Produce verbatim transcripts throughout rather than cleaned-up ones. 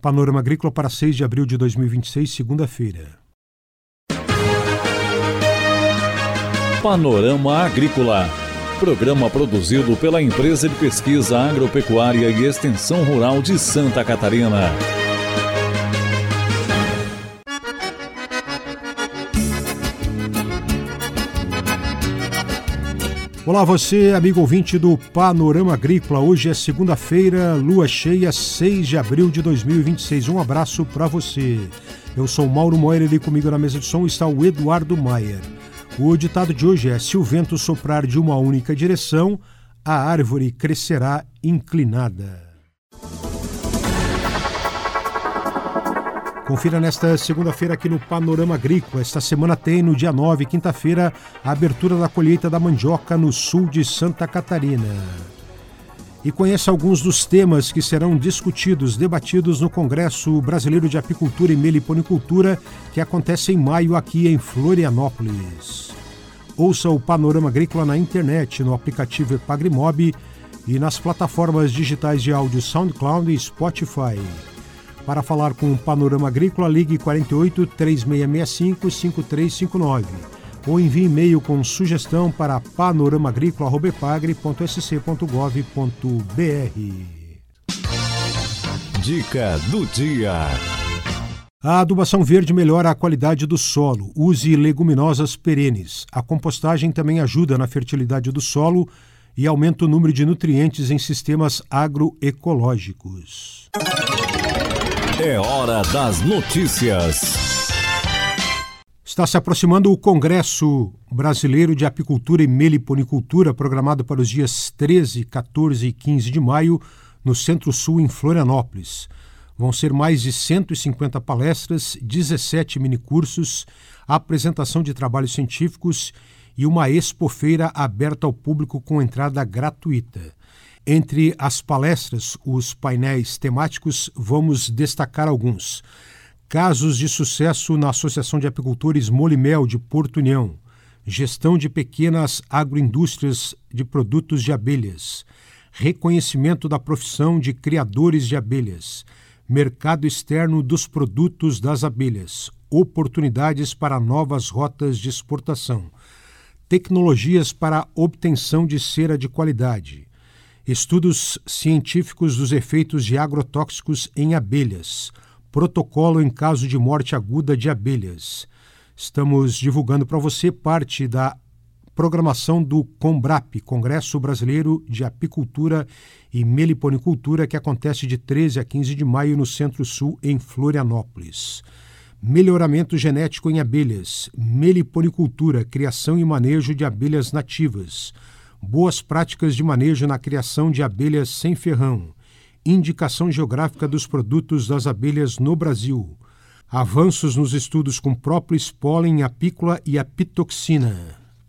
Panorama Agrícola para seis de abril de dois mil e vinte e seis, segunda-feira. Panorama Agrícola, programa produzido pela Empresa de Pesquisa Agropecuária e Extensão Rural de Santa Catarina. Olá você, amigo ouvinte do Panorama Agrícola. Hoje é segunda-feira, lua cheia, seis de abril de dois mil e vinte e seis. Um abraço para você. Eu sou Mauro Moira e comigo na mesa de som está o Eduardo Maier. O ditado de hoje é: se o vento soprar de uma única direção, a árvore crescerá inclinada. Confira nesta segunda-feira aqui no Panorama Agrícola. Esta semana tem, no dia nove, quinta-feira, a abertura da colheita da mandioca no sul de Santa Catarina. E conheça alguns dos temas que serão discutidos, debatidos no Congresso Brasileiro de Apicultura e Meliponicultura, que acontece em maio aqui em Florianópolis. Ouça o Panorama Agrícola na internet, no aplicativo Epagrimob e nas plataformas digitais de áudio SoundCloud e Spotify. Para falar com o Panorama Agrícola, ligue quarenta e oito, três seis seis cinco, cinco três cinco nove ou envie e-mail com sugestão para panoramaagricola arroba epagre ponto s c ponto gov ponto b r. Dica do dia. A adubação verde melhora a qualidade do solo. Use leguminosas perenes. A compostagem também ajuda na fertilidade do solo e aumenta o número de nutrientes em sistemas agroecológicos. É hora das notícias. Está se aproximando o Congresso Brasileiro de Apicultura e Meliponicultura, programado para os dias treze, quatorze e quinze de maio, no Centro-Sul, em Florianópolis. Vão ser mais de cento e cinquenta palestras, dezessete minicursos, apresentação de trabalhos científicos e uma expofeira aberta ao público com entrada gratuita. Entre as palestras, os painéis temáticos, vamos destacar alguns. Casos de sucesso na Associação de Apicultores Molimel de Porto União. Gestão de pequenas agroindústrias de produtos de abelhas. Reconhecimento da profissão de criadores de abelhas. Mercado externo dos produtos das abelhas. Oportunidades para novas rotas de exportação. Tecnologias para obtenção de cera de qualidade. Estudos científicos dos efeitos de agrotóxicos em abelhas. Protocolo em caso de morte aguda de abelhas. Estamos divulgando para você parte da programação do CONBRAP, Congresso Brasileiro de Apicultura e Meliponicultura, que acontece de treze a quinze de maio no Centro-Sul, em Florianópolis. Melhoramento genético em abelhas. Meliponicultura, criação e manejo de abelhas nativas. Boas práticas de manejo na criação de abelhas sem ferrão. Indicação geográfica dos produtos das abelhas no Brasil. Avanços nos estudos com própolis, pólen, apícola e apitoxina.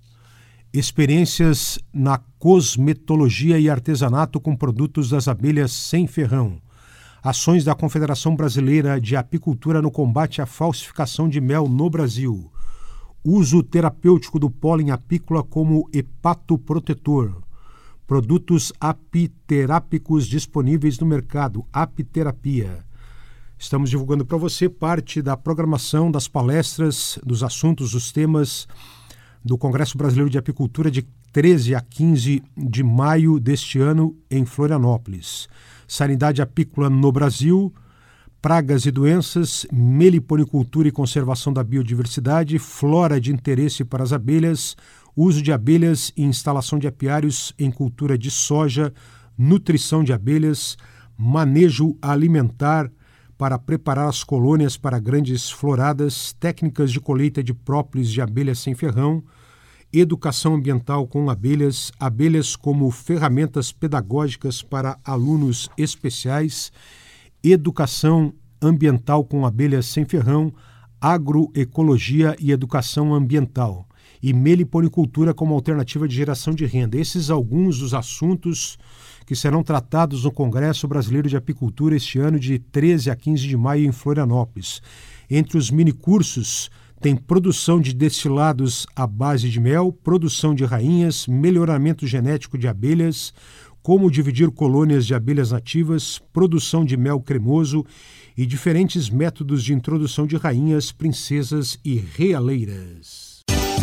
Experiências na cosmetologia e artesanato com produtos das abelhas sem ferrão. Ações da Confederação Brasileira de Apicultura no combate à falsificação de mel no Brasil. Uso terapêutico do pólen apícola como hepatoprotetor. Produtos apiterápicos disponíveis no mercado. Apiterapia. Estamos divulgando para você parte da programação das palestras, dos assuntos, dos temas do Congresso Brasileiro de Apicultura de treze a quinze de maio deste ano em Florianópolis. Sanidade apícola no Brasil. Pragas e doenças, meliponicultura e conservação da biodiversidade, flora de interesse para as abelhas, uso de abelhas e instalação de apiários em cultura de soja, nutrição de abelhas, manejo alimentar para preparar as colônias para grandes floradas, técnicas de colheita de própolis de abelhas sem ferrão, educação ambiental com abelhas, abelhas como ferramentas pedagógicas para alunos especiais, educação ambiental com abelhas sem ferrão, agroecologia e educação ambiental, e meliponicultura como alternativa de geração de renda. Esses alguns dos assuntos que serão tratados no Congresso Brasileiro de Apicultura este ano de treze a quinze de maio em Florianópolis. Entre os minicursos tem produção de destilados à base de mel, produção de rainhas, melhoramento genético de abelhas, como dividir colônias de abelhas nativas, produção de mel cremoso e diferentes métodos de introdução de rainhas, princesas e realeiras.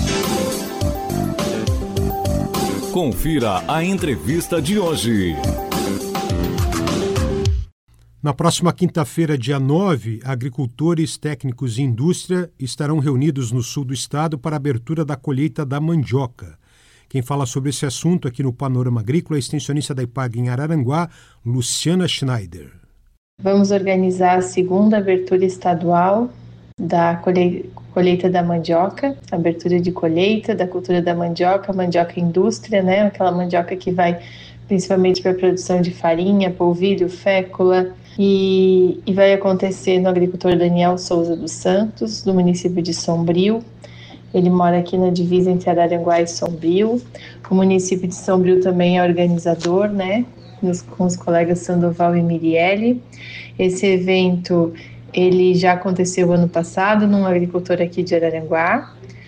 Confira a entrevista de hoje. Na próxima quinta-feira, dia nove, agricultores, técnicos e indústria estarão reunidos no sul do estado para a abertura da colheita da mandioca. Quem fala sobre esse assunto aqui no Panorama Agrícola é a extensionista da IPAGRE em Araranguá, Luciana Schneider. Vamos organizar a segunda abertura estadual da colheita da mandioca, abertura de colheita da cultura da mandioca, mandioca indústria, né? Aquela mandioca que vai principalmente para a produção de farinha, polvilho, fécula, e, e vai acontecer no agricultor Daniel Souza dos Santos, do município de Sombrio. Ele mora aqui na divisa entre Araranguá e Sombrio. O município de Sombrio também é organizador, né, nos, com os colegas Sandoval e Mirielle. Esse evento ele já aconteceu ano passado num agricultor aqui de Araranguá.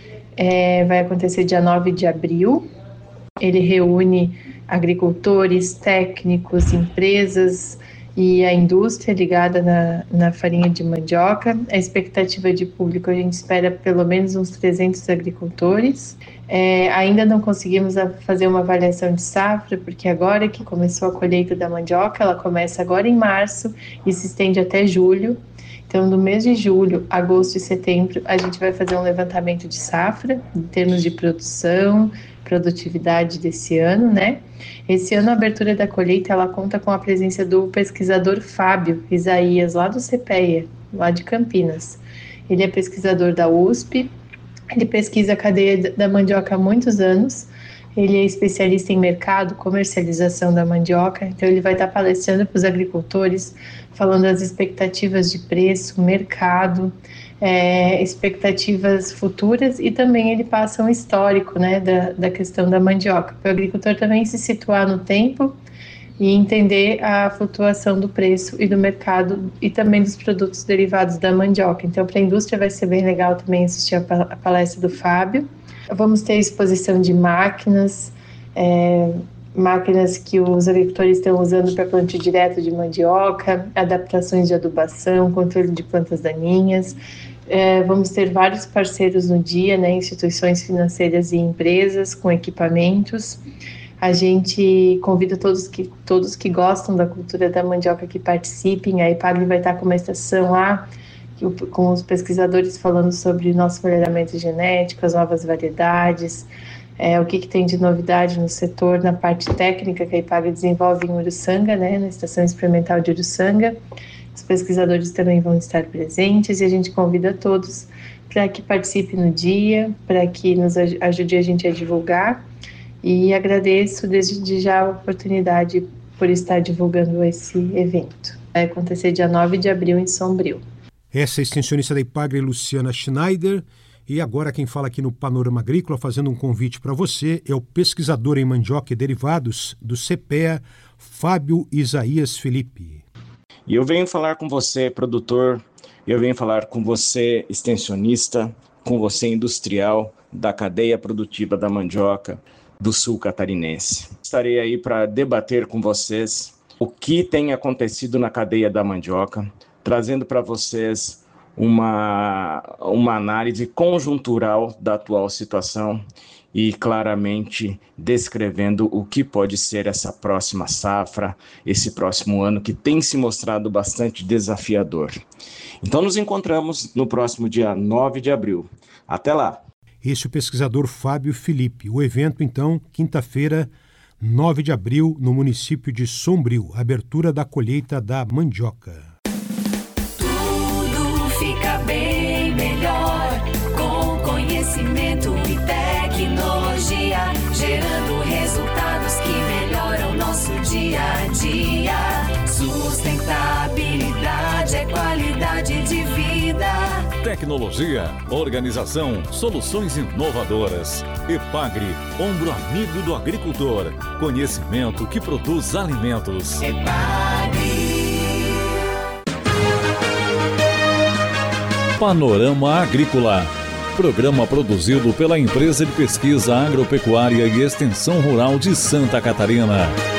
É, vai acontecer dia nove de abril. Ele reúne agricultores, técnicos, empresas e a indústria ligada na, na farinha de mandioca. A expectativa de público, a gente espera pelo menos uns trezentos agricultores. É, ainda não conseguimos fazer uma avaliação de safra, porque agora que começou a colheita da mandioca, ela começa agora em março e se estende até julho. Então, no mês de julho, agosto e setembro, a gente vai fazer um levantamento de safra, em termos de produção, produtividade desse ano, né? Esse ano, a abertura da colheita, ela conta com a presença do pesquisador Fábio Isaías, lá do CEPEA, lá de Campinas. Ele é pesquisador da U S P, ele pesquisa a cadeia da mandioca há muitos anos, ele é especialista em mercado, comercialização da mandioca, então ele vai estar palestrando para os agricultores, falando das expectativas de preço, mercado, é, expectativas futuras, e também ele passa um histórico, né, da, da questão da mandioca, para o agricultor também se situar no tempo e entender a flutuação do preço e do mercado e também dos produtos derivados da mandioca. Então, para a indústria vai ser bem legal também assistir a palestra do Fábio. Vamos ter exposição de máquinas, é, máquinas que os agricultores estão usando para plantio direto de mandioca, adaptações de adubação, controle de plantas daninhas. É, vamos ter vários parceiros no dia, né, instituições financeiras e empresas com equipamentos. A gente convida todos que, todos que gostam da cultura da mandioca que participem. A IPAGRE vai estar com uma estação lá, com os pesquisadores falando sobre nosso melhoramento genético, as novas variedades, é, o que, que tem de novidade no setor, na parte técnica que a IPAGRE desenvolve em Uruçanga, né, na Estação Experimental de Uruçanga. Os pesquisadores também vão estar presentes e a gente convida todos para que participem no dia, para que nos ajude a gente a divulgar, e agradeço desde já a oportunidade por estar divulgando esse evento. Vai acontecer dia nove de abril em Sombrio. Essa é a extensionista da IPAGRE, Luciana Schneider, e agora quem fala aqui no Panorama Agrícola, fazendo um convite para você, é o pesquisador em mandioca e derivados do CEPEA, Fábio Isaías Felipe. E eu venho falar com você, produtor, eu venho falar com você, extensionista, com você, industrial, da cadeia produtiva da mandioca do sul catarinense. Estarei aí para debater com vocês o que tem acontecido na cadeia da mandioca, trazendo para vocês uma, uma análise conjuntural da atual situação e claramente descrevendo o que pode ser essa próxima safra, esse próximo ano que tem se mostrado bastante desafiador. Então nos encontramos no próximo dia nove de abril. Até lá! Esse é o pesquisador Fábio Felipe. O evento, então, quinta-feira, nove de abril, no município de Sombrio, abertura da colheita da mandioca. Tudo fica bem melhor com conhecimento e tecnologia, gerando resultados que melhoram nosso dia a dia. Sustentabilidade é qualidade de vida. Tecnologia, organização, soluções inovadoras. IPAGRE, ombro amigo do agricultor. Conhecimento que produz alimentos. IPAGRE. Panorama Agrícola. Programa produzido pela Empresa de Pesquisa Agropecuária e Extensão Rural de Santa Catarina.